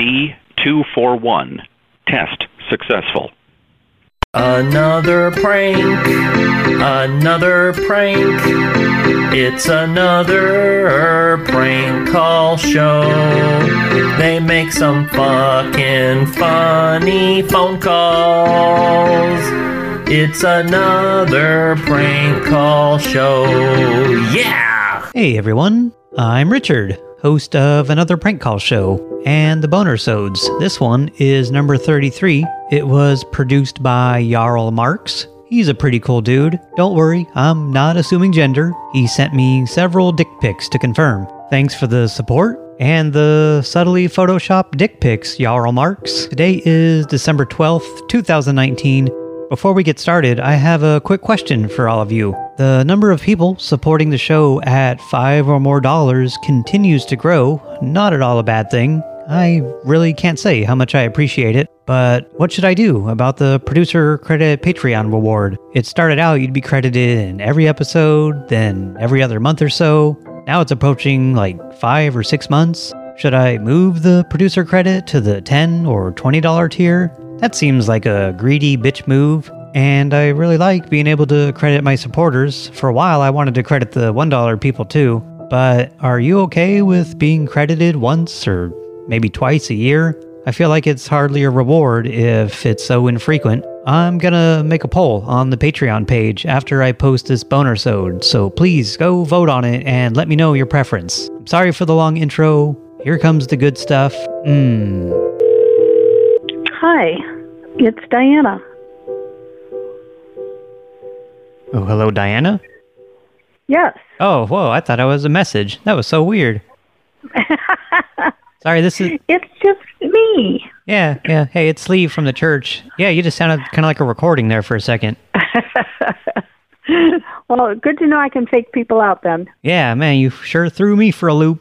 C241. Test successful. Another prank. It's another prank call show. They make some fucking funny phone calls. It's another prank call show. Yeah! Hey everyone, I'm Richard, host of another prank call show, and the Bonersodes. This one is number 33. It was produced by Jarl Marks. He's a pretty cool dude. Don't worry, I'm not assuming gender. He sent me several dick pics to confirm. Thanks for the support and the subtly photoshopped dick pics, Jarl Marks. Today is December 12th, 2019. Before we get started, I have a quick question for all of you. The number of people supporting the show at $5 or more continues to grow. Not at all a bad thing. I really can't say how much I appreciate it, but what should I do about the producer credit Patreon reward? It started out you'd be credited in every episode, then every other month or so. Now it's approaching like 5 or 6 months. Should I move the producer credit to the $10 or $20 tier? That seems like a greedy bitch move, and I really like being able to credit my supporters. For a while I wanted to credit the $1 people too, but are you okay with being credited once or maybe twice a year? I feel like it's hardly a reward if it's so infrequent. I'm gonna make a poll on the Patreon page after I post this Bonersode, so please go vote on it and let me know your preference. I'm sorry for the long intro. Here comes the good stuff. Hi, it's Diana. Oh, hello, Diana? Yes. Oh, whoa, I thought I was a message. That was so weird. Sorry, this is... It's just me. Yeah. Hey, it's Lee from the church. Yeah, you just sounded kind of like a recording there for a second. Well, good to know I can fake people out then. Yeah, man, you sure threw me for a loop.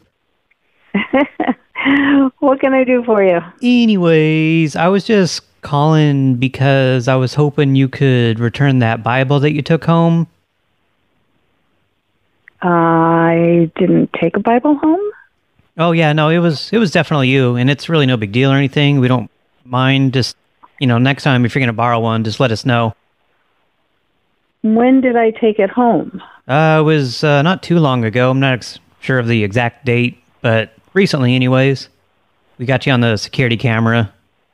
What can I do for you? Anyways, I was just calling because I was hoping you could return that Bible that you took home. I didn't take a Bible home? Oh, yeah, no, it was definitely you, and it's really no big deal or anything. We don't mind. Just, next time if you're going to borrow one, just let us know. When did I take it home? It was not too long ago. I'm not sure of the exact date, but recently anyways. We got you on the security camera.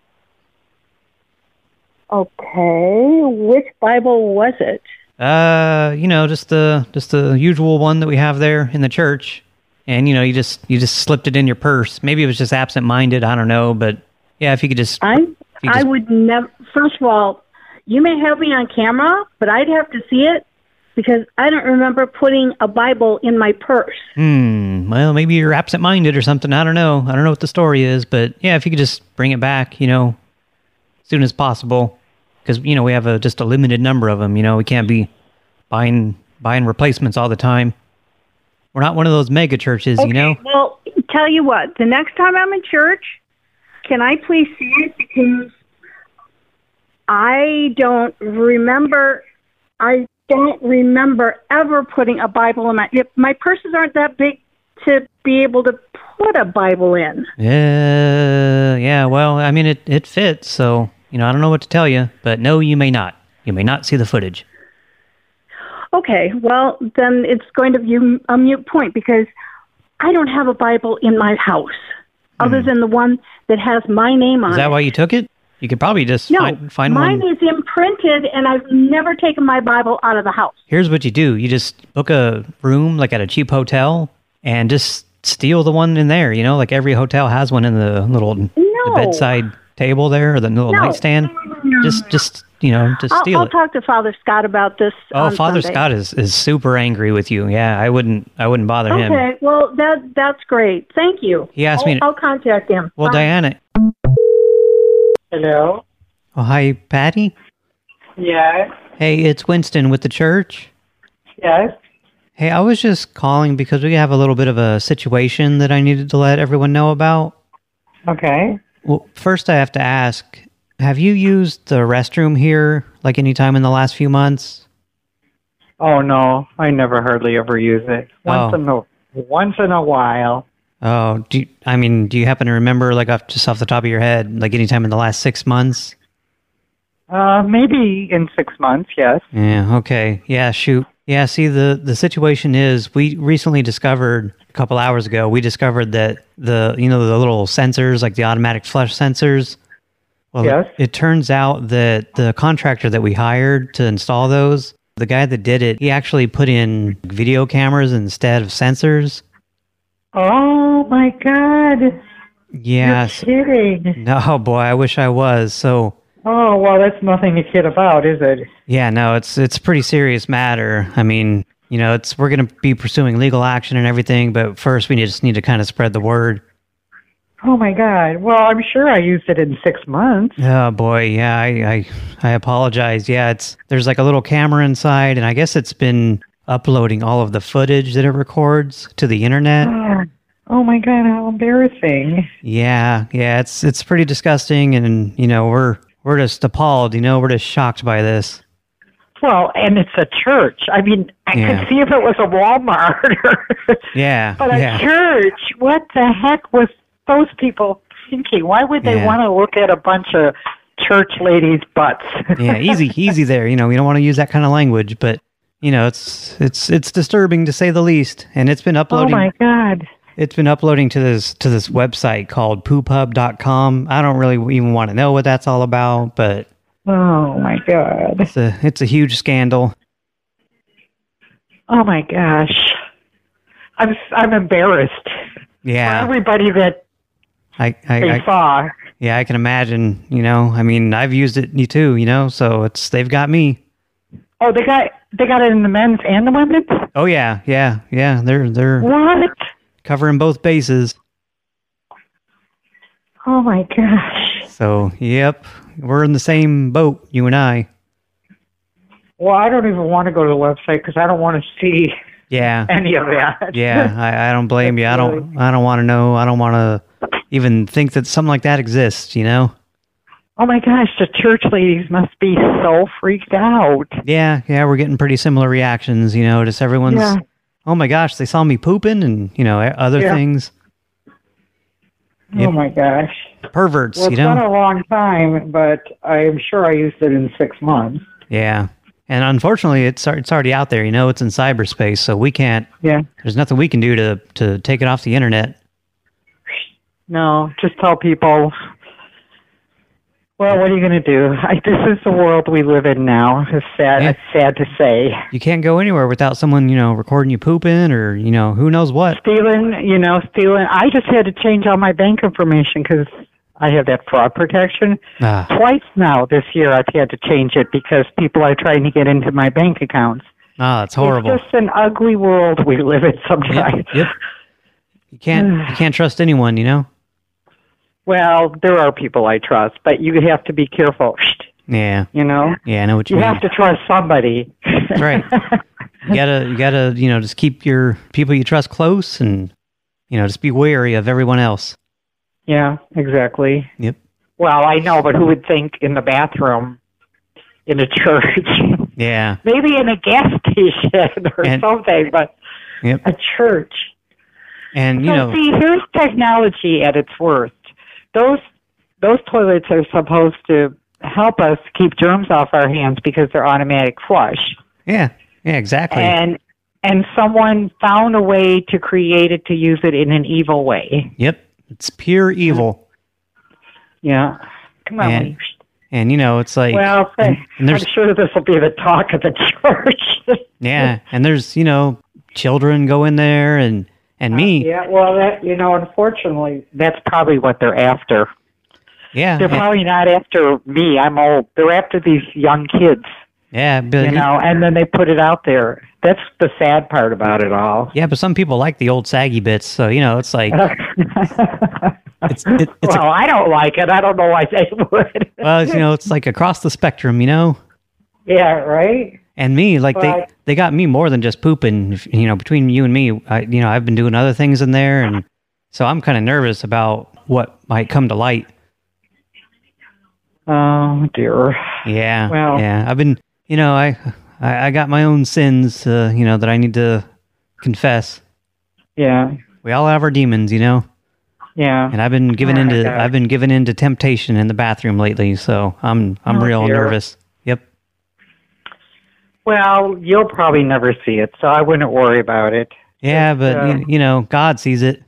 Okay, which Bible was it? Just the usual one that we have there in the church. And, you just slipped it in your purse. Maybe it was just absent-minded, I don't know, but yeah, if you could just... I would never... First of all, you may have me on camera, but I'd have to see it because I don't remember putting a Bible in my purse. Well, maybe you're absent-minded or something, I don't know. I don't know what the story is, but yeah, if you could just bring it back, as soon as possible. Because, we have just a limited number of them, we can't be buying replacements all the time. We're not one of those mega churches, Okay, well, tell you what, the next time I'm in church, can I please see it? Because I don't remember ever putting a Bible in my purses aren't that big to be able to put a Bible in. Yeah, well, I mean, it fits, so, I don't know what to tell you, but no, you may not. You may not see the footage. Okay, well, then it's going to be a mute point because I don't have a Bible in my house other than the one that has my name on it. Is that why you took it? You could probably just find one. Mine is imprinted, and I've never taken my Bible out of the house. Here's what you do. You just book a room, like at a cheap hotel, and just steal the one in there, like every hotel has one in the little the bedside table there, or the little nightstand. Just steal I'll it. talk to Father Scott about this. Oh, Father Sunday. Scott is super angry with you. Yeah, I wouldn't bother him. Okay, well that's great. Thank you. He asked me. I'll contact him. Well, Bye. Diana. Hello? Oh, hi, Patty. Yes. Hey, it's Winston with the church. Yes. Hey, I was just calling because we have a little bit of a situation that I needed to let everyone know about. Okay. Well, first I have to ask, have you used the restroom here, like any time in the last few months? Oh, no. I never hardly ever use it. Once in a while. Oh, do you happen to remember, like, just off the top of your head, like anytime in the last 6 months? Maybe in 6 months, yes. Yeah, okay. Yeah, shoot. Yeah, see, the situation is, we recently discovered, a couple hours ago, we discovered that the little sensors, like the automatic flush sensors, well, Yes. it turns out that the contractor that we hired to install those, the guy that did it, he actually put in video cameras instead of sensors. Oh, my God. Yeah. You're kidding. No, boy, I wish I was. So, Oh, well, that's nothing to kid about, is it? yeah, no, it's a pretty serious matter. I mean, we're going to be pursuing legal action and everything, but first we just need to kind of spread the word. Oh, my God. Well, I'm sure I used it in 6 months. Oh boy, yeah, I apologize. Yeah, there's like a little camera inside, and I guess it's been uploading all of the footage that it records to the internet. Oh, my God, how embarrassing. Yeah, it's pretty disgusting, and we're just appalled. We're just shocked by this. Well, and it's a church. I mean, I could see if it was a Walmart. Yeah, But a church, what the heck was those people thinking? Why would they want to look at a bunch of church ladies' butts? Yeah, easy there. We don't want to use that kind of language, but it's disturbing to say the least. And it's been uploading. Oh my God! It's been uploading to this website called poophub.com. I don't really even want to know what that's all about, but oh my God, it's a huge scandal. Oh my gosh, I'm embarrassed. Yeah, for everybody that they saw. Yeah, I can imagine. I mean, I've used it too. So they've got me. Oh, they got it in the men's and the women's. Oh yeah. They're what? Covering both bases. Oh my gosh. So yep, we're in the same boat, you and I. Well, I don't even want to go to the website because I don't want to see. Yeah. Any of that. Yeah, I don't blame you. I don't want to know. I don't want to even think that something like that exists, Oh my gosh, the church ladies must be so freaked out. Yeah, we're getting pretty similar reactions, just everyone's, oh my gosh, they saw me pooping and, other things. Yep. Oh my gosh. Perverts, well, it's been a long time, but I'm sure I used it in 6 months. Yeah. And unfortunately, it's already out there, it's in cyberspace, so we can't, there's nothing we can do to take it off the internet. No, just tell people, well, what are you going to do? This is the world we live in now. It's sad. It's sad to say. You can't go anywhere without someone, recording you pooping or, who knows what. Stealing. I just had to change all my bank information because I have that fraud protection. Twice now this year I've had to change it because people are trying to get into my bank accounts. Oh, that's horrible. It's just an ugly world we live in sometimes. Yep. You can't trust anyone, Well, there are people I trust, but you have to be careful. Yeah. Yeah, I know what you mean. You have to trust somebody. That's right. You gotta, just keep your people you trust close and, just be wary of everyone else. Yeah, exactly. Yep. Well, I know, but who would think in the bathroom in a church? Yeah. Maybe in a gas station or something, but a church. And, see, here's technology at its worst. Those toilets are supposed to help us keep germs off our hands because they're automatic flush. Yeah, exactly. And someone found a way to create it to use it in an evil way. Yep, it's pure evil. Yeah, come on. And it's like... Well, I'm sure this will be the talk of the church. Yeah, and there's, children go in there and me. Yeah, well, that unfortunately, that's probably what they're after. Yeah. They're probably not after me. I'm old. They're after these young kids. Yeah. But, and then they put it out there. That's the sad part about it all. Yeah, but some people like the old saggy bits, so, it's like... well, I don't like it. I don't know why they would. Well, it's like across the spectrum, Yeah, right? And me, like, they got me more than just pooping, between you and me. I've been doing other things in there, and so I'm kind of nervous about what might come to light. Oh, dear. Yeah. Well. Yeah, I've been, I got my own sins, that I need to confess. Yeah. We all have our demons, you know? Yeah. And I've been given into temptation in the bathroom lately, so I'm real nervous. Yep. Well, you'll probably never see it, so I wouldn't worry about it. Yeah, but you know, God sees it.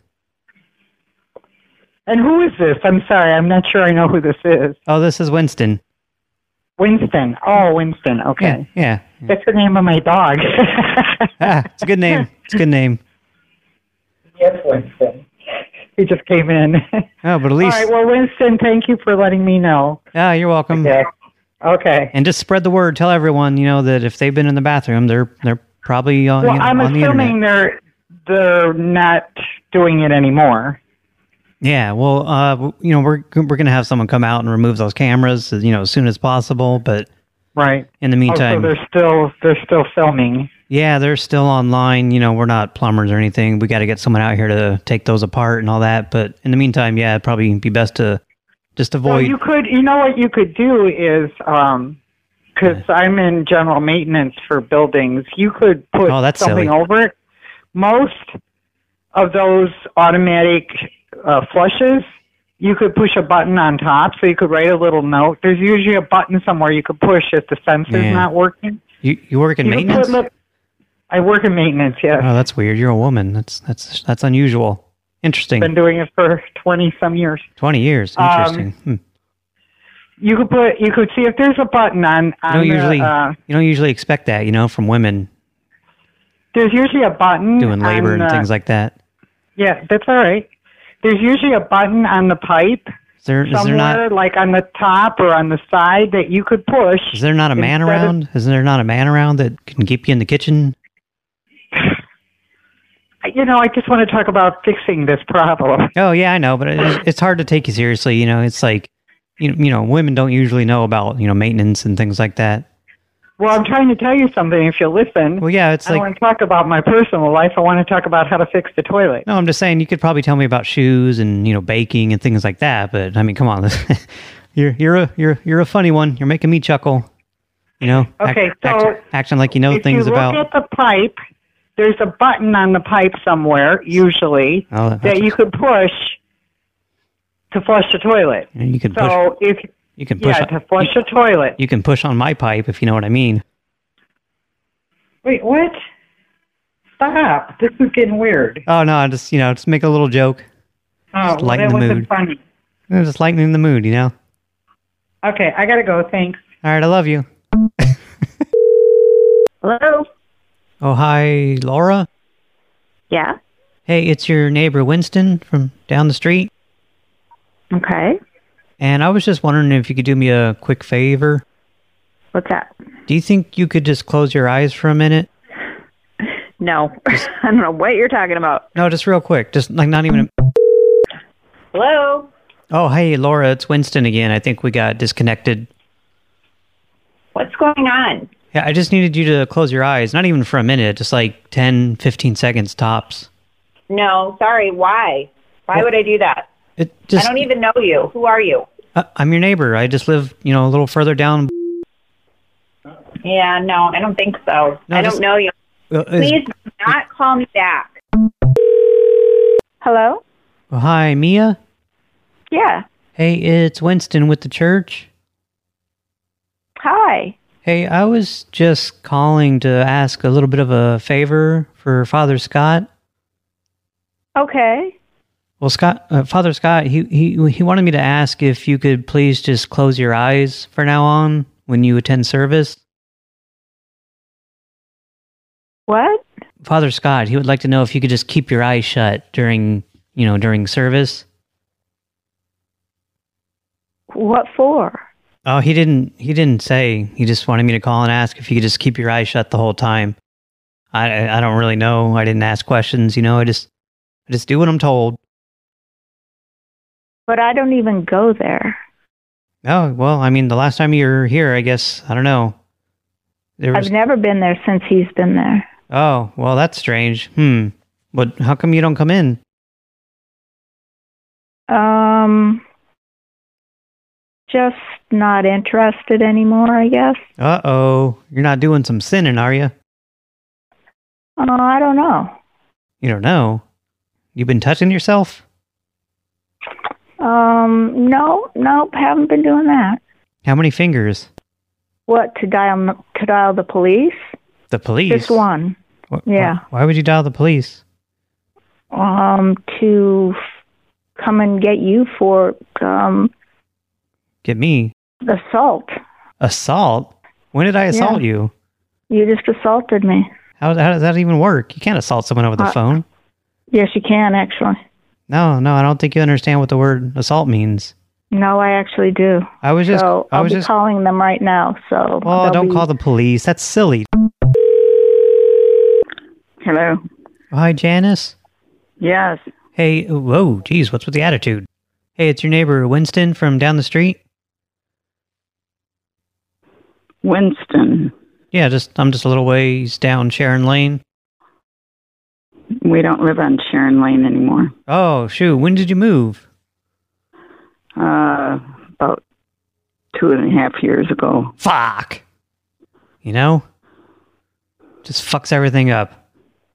And who is this? I'm sorry, I'm not sure I know who this is. Oh, this is Winston. Winston. Oh, Winston. Okay. Yeah. That's the name of my dog. It's a good name. It's a good name. Yes, Winston. He just came in. Oh, but at least... All right, well, Winston, thank you for letting me know. Yeah, you're welcome. Okay. And just spread the word. Tell everyone, you know, that if they've been in the bathroom, they're probably on, well, I'm on the internet. assuming they're not doing it anymore. Yeah, well, you know, we're going to have someone come out and remove those cameras, you know, as soon as possible, but... Right. In the meantime... So they're still filming. Yeah, they're still online. You know, we're not plumbers or anything. We got to get someone out here to take those apart and all that. But in the meantime, yeah, it'd probably be best to just avoid... Well, you know what you could do is, because I'm in general maintenance for buildings, you could put something over it. Most of those automatic flushes, you could push a button on top, so you could write a little note. There's usually a button somewhere you could push if the sensor's not working. You work in maintenance? I work in maintenance, yes. Oh, that's weird. You're a woman. That's unusual. Interesting. Been doing it for 20-some years. 20 years. Interesting. You could see if there's a button on you don't usually expect that, you know, from women. There's usually a button doing labor and things like that. Yeah, that's all right. There's usually a button on the pipe. Is there not, like on the top or on the side that you could push? Is there not a man around? Is there not a man around that can keep you in the kitchen? You know, I just want to talk about fixing this problem. Oh, yeah, I know, but it's hard to take you seriously. You know, it's like, you know, women don't usually know about, you know, maintenance and things like that. Well, I'm trying to tell you something if you'll listen. Well, yeah, it's I don't want to talk about my personal life. I want to talk about how to fix the toilet. No, I'm just saying you could probably tell me about shoes and, you know, baking and things like that. But I mean, come on, you're a funny one. You're making me chuckle. You know, okay, acting like you know things about. If you look at the pipe, there's a button on the pipe somewhere, usually, that you could push to flush the toilet. And you can push. You can push to flush the toilet. You can push on my pipe, if you know what I mean. Wait, what? Stop. This is getting weird. Oh, no, just make a little joke. Oh, well, that wasn't funny. Just lightening the mood, you know? Okay, I gotta go. Thanks. All right, I love you. Hello? Oh, hi, Laura? Yeah? Hey, it's your neighbor Winston from down the street. Okay. And I was just wondering if you could do me a quick favor. What's that? Do you think you could just close your eyes for a minute? No. I don't know what you're talking about. No, just real quick. Just like not even... Hello? Oh, hey, Laura, it's Winston again. I think we got disconnected. What's going on? Yeah, I just needed you to close your eyes. Not even for a minute. Just like 10, 15 seconds tops. No, sorry. Why? Why would I do that? I don't even know you. Who are you? I'm your neighbor. I just live, you know, a little further down. Yeah, no, I don't think so. No, I don't know you. Please do not call me back. Hello? Oh, hi, Mia? Yeah. Hey, it's Winston with the church. Hi. Hey, I was just calling to ask a little bit of a favor for Father Scott. Okay. Well, Father Scott, he wanted me to ask if you could please just close your eyes for now on when you attend service. What? Father Scott, he would like to know if you could just keep your eyes shut during service. What for? Oh, he didn't say. He just wanted me to call and ask if you could just keep your eyes shut the whole time. I don't really know. I didn't ask questions, you know. I just do what I'm told. But I don't even go there. Oh, well, I mean, the last time you were here, I guess, I don't know. I've never been there since he's been there. Oh, well, that's strange. But how come you don't come in? Just not interested anymore, I guess. Uh-oh. You're not doing some sinning, are you? I don't know. You don't know? You been touching yourself? No, haven't been doing that. How many fingers? What, to dial the police? The police? Just one. Yeah. Why would you dial the police? To come and get you for, Get me? assault. Assault? When did I assault you? You just assaulted me. How does that even work? You can't assault someone over the phone. Yes, you can, actually. No, I don't think you understand what the word assault means. No, I actually do. I'll be calling them right now, so... Well, don't call the police. That's silly. Hello? Hi, Janice? Yes. Hey, whoa, geez, what's with the attitude? Hey, it's your neighbor Winston from down the street? Winston. Yeah, I'm just a little ways down Sharon Lane. We don't live on Sharon Lane anymore. Oh, shoot, when did you move? About 2.5 years ago. Fuck! You know? Just fucks everything up.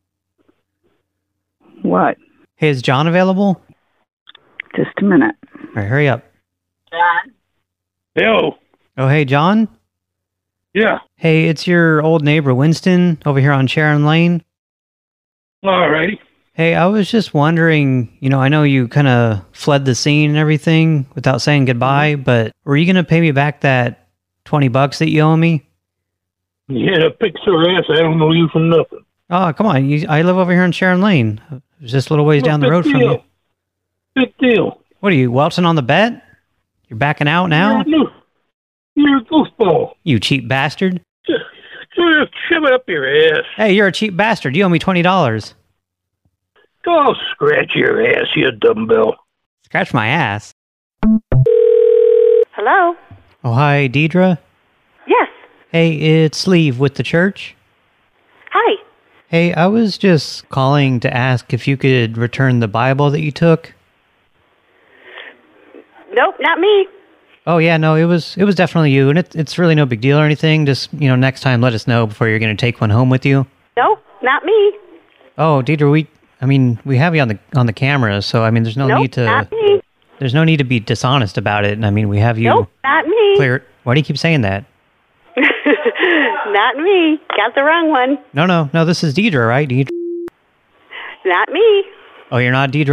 What? Hey, is John available? Just a minute. All right, hurry up. John? Hello. Oh, hey, John? Yeah. Hey, it's your old neighbor Winston over here on Sharon Lane. All righty. Hey, I was just wondering, I know you kind of fled the scene and everything without saying goodbye, but were you going to pay me back that $20 that you owe me? Yeah, fix your ass. I don't know you for nothing. Oh, come on. I live over here on Sharon Lane. It's just a little ways down the road from you. Big deal. What are you, welching on the bet? You're backing out now? You're a goofball. You cheap bastard. Just shove it up your ass. Hey, you're a cheap bastard. You owe me $20. Go scratch your ass, you dumbbell. Scratch my ass. Hello? Oh, hi, Deidre? Yes. Hey, it's Sleeve with the church. Hi. Hey, I was just calling to ask if you could return the Bible that you took. Nope, not me. Oh, yeah, no, it was definitely you, and it's really no big deal or anything. Just, next time let us know before you're going to take one home with you. No, not me. Oh, Deidre, we have you on the camera, so, there's no need to... not me. There's no need to be dishonest about it, and, we have you... Nope, not me. Clear. Why do you keep saying that? Not me. Got the wrong one. No, this is Deidre, right? Deidre? Not me. Oh, you're not Deidre?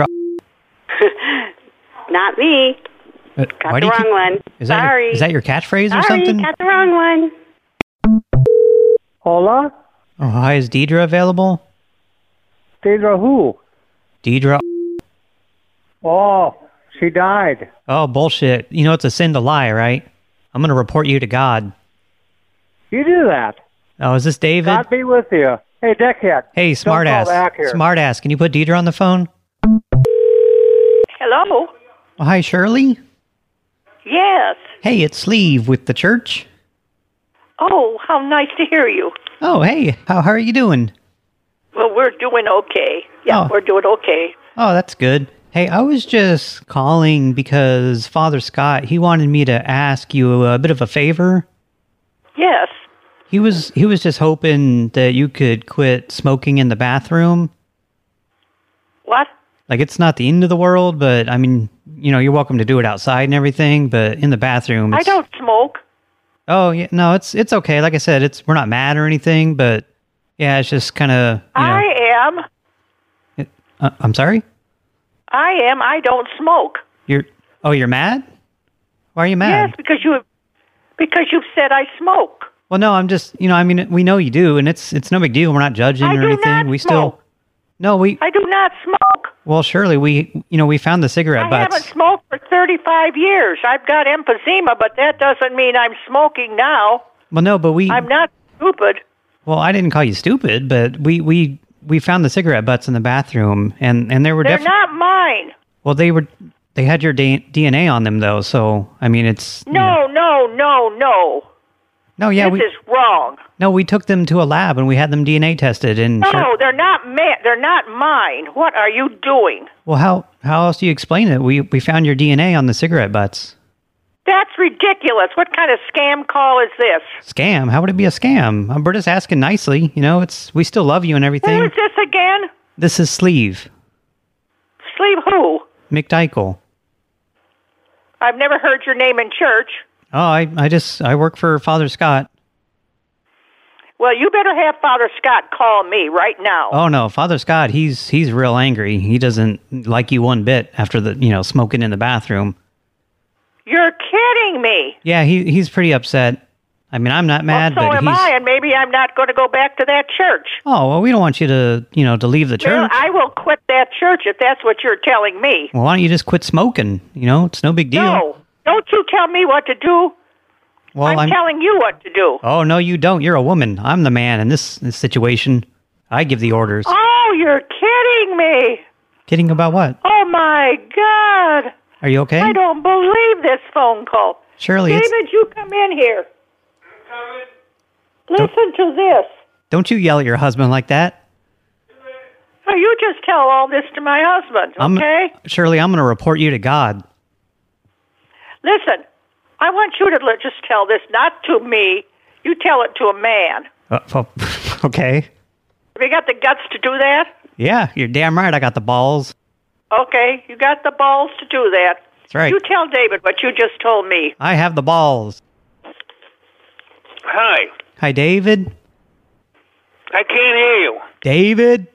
Not me. Got the wrong one. Sorry. Is that your catchphrase or something? Sorry, got the wrong one. Hola? Oh, hi, is Deidre available? Deidre who? Deidre. Oh, she died. Oh, bullshit. It's a sin to lie, right? I'm going to report you to God. You do that. Oh, is this David? God be with you. Hey, dickhead. Hey, smartass. Smartass, can you put Deidre on the phone? Hello? Oh, hi, Shirley? Yes. Hey, it's Sleeve with the church. Oh, how nice to hear you. Oh, hey, how are you doing? Well, we're doing okay. Yeah, we're doing okay. Oh, that's good. Hey, I was just calling because Father Scott, he wanted me to ask you a bit of a favor. Yes. He was just hoping that you could quit smoking in the bathroom. What? Like, it's not the end of the world, but, you're welcome to do it outside and everything, but in the bathroom... I don't smoke. Oh, yeah, no, it's okay. Like I said, we're not mad or anything, but, yeah, it's just kind of, I am. I'm sorry? I am. I don't smoke. You're mad? Why are you mad? Yes, because you've said I smoke. Well, no, I'm just, we know you do, and it's no big deal. We're not judging or anything. I do not smoke. Well, surely we found the cigarette butts. I haven't smoked for 35 years. I've got emphysema, but that doesn't mean I'm smoking now. Well, no, but I'm not stupid. Well, I didn't call you stupid, but we found the cigarette butts in the bathroom, and they were They're not mine. Well, they had your DNA on them, though, so, it's... No. No, yeah, This is wrong. No, we took them to a lab and we had them DNA tested and... No, they're not they're not mine. What are you doing? Well, how else do you explain it? We found your DNA on the cigarette butts. That's ridiculous. What kind of scam call is this? Scam? How would it be a scam? We're just asking nicely. We still love you and everything. Who is this again? This is Sleeve. Sleeve who? McDykel. I've never heard your name in church. Oh, I work for Father Scott. Well, you better have Father Scott call me right now. Oh no, Father Scott, he's real angry. He doesn't like you one bit after the, smoking in the bathroom. You're kidding me. Yeah, he's pretty upset. I mean, I'm not mad, well, so but am I, and maybe I'm not going to go back to that church. Oh, well, we don't want you to, to leave the church. Well, I will quit that church if that's what you're telling me. Well, why don't you just quit smoking? It's no big deal. No, don't you tell me what to do. Well, I'm telling you what to do. Oh, no, you don't. You're a woman. I'm the man in this situation. I give the orders. Oh, you're kidding me. Kidding about what? Oh, my God. Are you okay? I don't believe this phone call. Shirley, David, you come in here. Listen to this. Don't you yell at your husband like that. Oh, you just tell all this to my husband, okay? Shirley, I'm going to report you to God. Listen, I want you to just tell this, not to me. You tell it to a man. Okay. Have you got the guts to do that? Yeah, you're damn right I got the balls. Okay, you got the balls to do that. That's right. You tell David what you just told me. I have the balls. Hi. Hi, David. I can't hear you. David?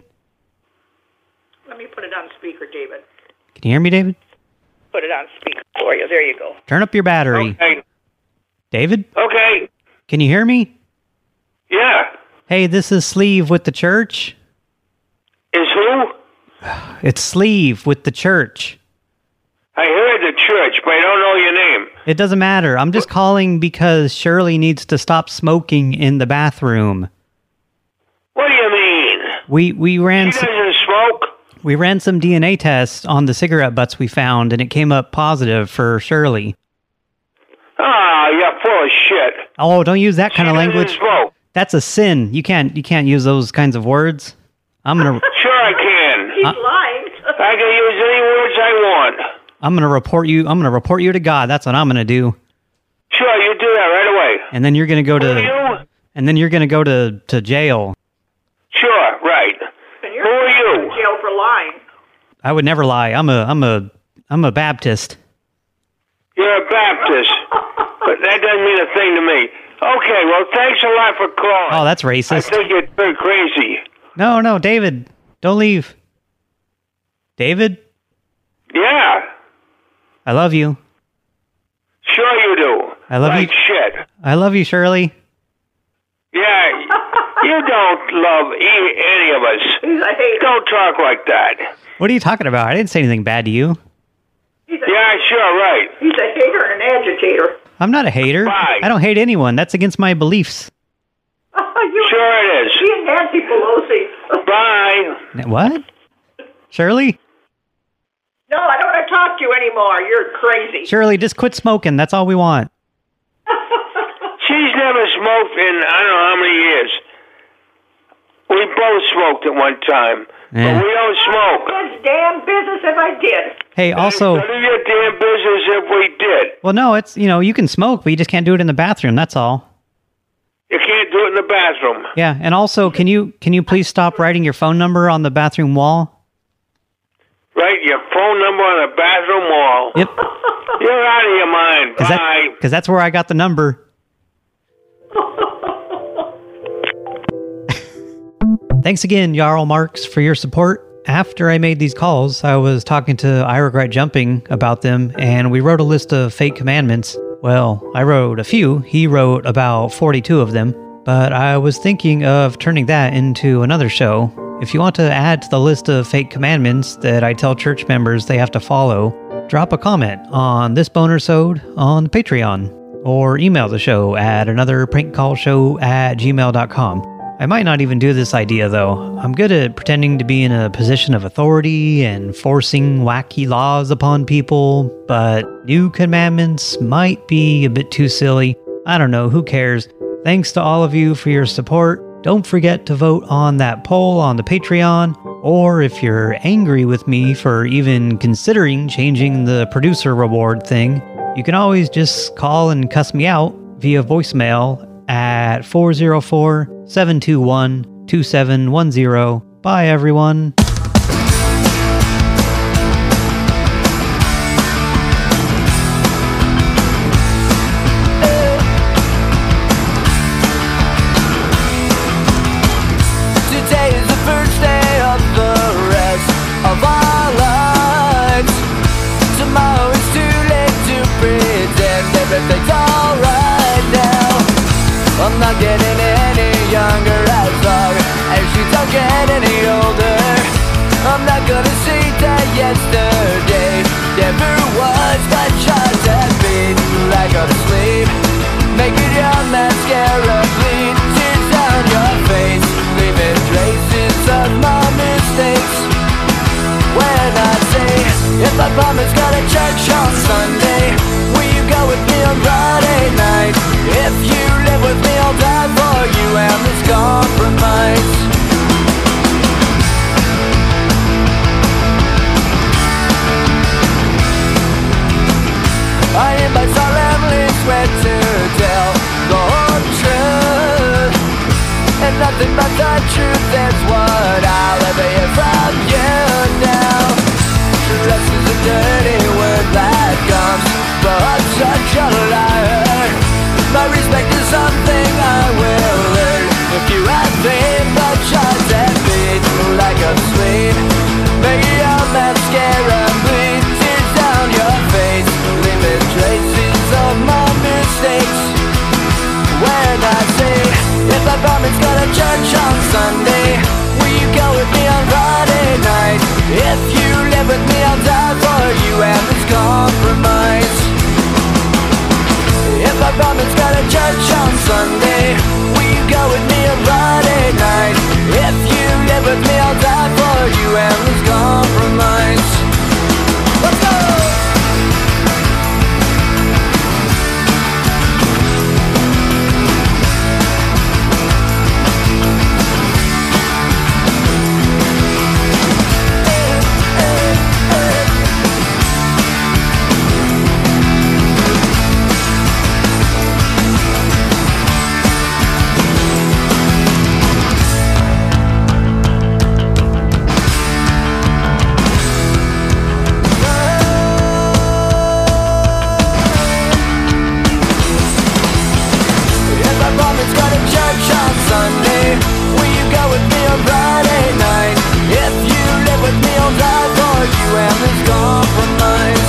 Let me put it on speaker, David. Can you hear me, David? Put it on speaker for you. There you go. Turn up your battery. Okay. David? Okay. Can you hear me? Yeah. Hey, this is Sleeve with the church. Is who? It's Sleeve with the church. I heard the church, but I don't know your name. It doesn't matter. I'm just calling because Shirley needs to stop smoking in the bathroom. What do you mean? We ran. She doesn't smoke? We ran some DNA tests on the cigarette butts we found, and it came up positive for Shirley. Ah, you're full of shit. Oh, don't use that kind of language. She doesn't smoke. That's a sin. You can't use those kinds of words. I'm gonna. Sure, I can. He's lying. I can use any words I want. I'm gonna report you. I'm gonna report you to God. That's what I'm gonna do. Sure, you do that right away. And then you're gonna go Who are to. you? And then you're gonna go to jail. Sure, right. And you're Who are you? in jail for lying. I would never lie. I'm a Baptist. You're a Baptist, but that doesn't mean a thing to me. Okay, well, thanks a lot for calling. Oh, that's racist. I think you're very crazy. No, David, don't leave. David? Yeah. I love you. Sure you do. I love like you. Shit. I love you, Shirley. Yeah, you don't love any of us. He's a hater. Don't talk like that. What are you talking about? I didn't say anything bad to you. Yeah, sure, right. He's a hater and an agitator. I'm not a hater. Bye. I don't hate anyone. That's against my beliefs. Sure it is. He and Nancy Pelosi. Bye. What? Shirley? No, I don't want to talk to you anymore. You're crazy. Shirley, just quit smoking. That's all we want. She's never smoked in I don't know how many years. We both smoked at one time. Yeah. But we don't smoke. It's damn business if I did. Hey, also... None of your damn business if we did. Well, no, it's, you can smoke, but you just can't do it in the bathroom. That's all. You can't do it in the bathroom. Yeah, and also, can you please stop writing your phone number on the bathroom wall? Write your phone number on the bathroom wall. Yep. You're out of your mind. Bye. Because that's where I got the number. Thanks again, Jarl Marks, for your support. After I made these calls, I was talking to I Regret Jumping about them, and we wrote a list of fake commandments. Well, I wrote a few. He wrote about 42 of them. But I was thinking of turning that into another show. If you want to add to the list of fake commandments that I tell church members they have to follow, drop a comment on this bonersode on the Patreon, or email the show at anotherprankcallshow@gmail.com. I might not even do this idea, though. I'm good at pretending to be in a position of authority and forcing wacky laws upon people, but new commandments might be a bit too silly. I don't know, who cares? Thanks to all of you for your support. Don't forget to vote on that poll on the Patreon, or if you're angry with me for even considering changing the producer reward thing, you can always just call and cuss me out via voicemail at 404-721-2710. Bye, everyone. getting any younger as long as you don't get any older. I'm not gonna see that yesterday never was, but just at beat like go to sleep, making your mascara bleed, tears down your face, leaving traces of my mistakes. When I say, if my mama's got a church on Sunday, will you go with me on Friday night? If you live with me, I'll die for you and this compromise. I invite solemnly swear to tell the whole truth, and nothing but the truth is what I'll ever hear from you now. Trust is a dirty word that comes from such a liar. My respect is something I will learn if you have faith, but just at beat like a sleep, make your mascara bleed, tears down your face, leaving traces of my mistakes. When I say, if my vomits got a church on Sunday, will you go with me on Friday night? If you live with me, I'll die for you and this compromise. If my vomits got a church on Sunday, will you go with me on Friday night? If you live with me, I'll die for you and this compromise. Let's go! Sunday, will you go with me on Friday night? If you live with me, I'll die for you and this compromise.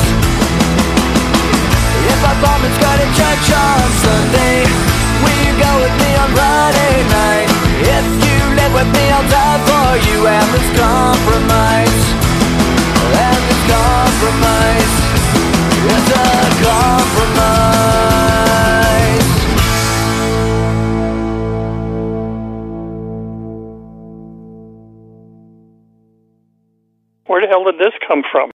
If my vomits got a church on Sunday, will you go with me on Friday night? If you live with me, I'll die for you and this compromise. And this compromise is a compromise. Where the hell did this come from?